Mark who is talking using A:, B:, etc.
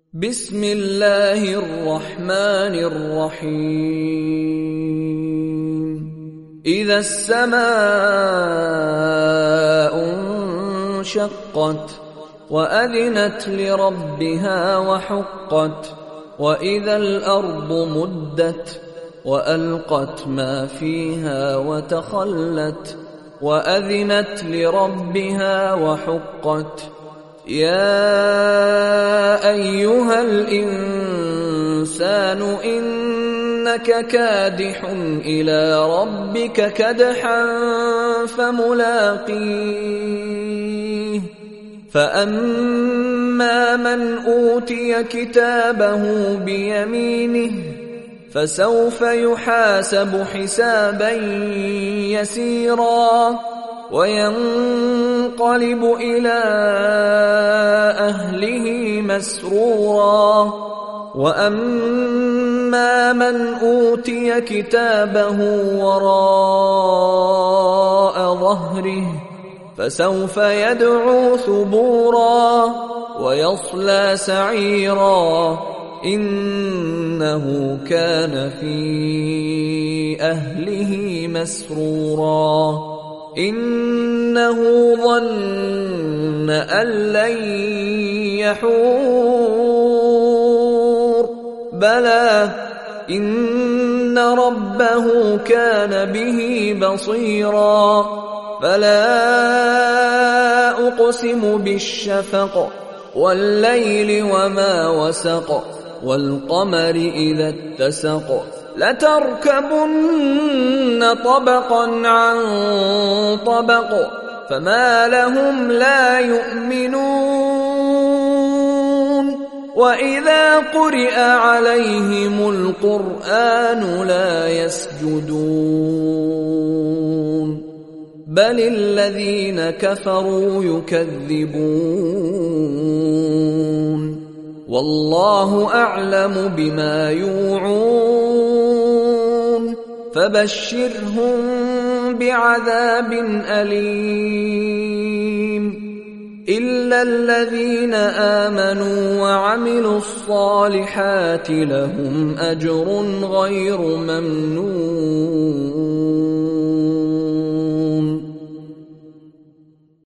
A: بسم الله الرحمن الرحيم إذا السماء انشقت وأذنت لربها وحقت وإذا الأرض مدت وألقت ما فيها وتخلت وأذنت لربها وحقت يا أيها الإنسان إنك كادح إلى ربك كدحا فملاقيه فأما من أوتي كتابه بيمينه فسوف يحاسب حسابا يسيرا وينقلب إلى أهله مسرورا وأما من أوتي كتابه وراء ظهره فسوف يدعو ثبورا ويصلى سعيرا إنه كان في أهله مسرورا إنه ظن أن لن يحور بلى إن ربه كان به بصيرا فلا أقسم بالشفق والليل وما وسق والقمر إذا اتسق لتركبن طبقا عن طبق فما لهم لا يؤمنون وإذا قرئ عليهم القرآن لا يسجدون بل الذين كفروا يكذبون والله أعلم بما يوعون فبشرهم بعذاب أليم إلا الذين آمنوا وعملوا الصالحات لهم أجر غير ممنون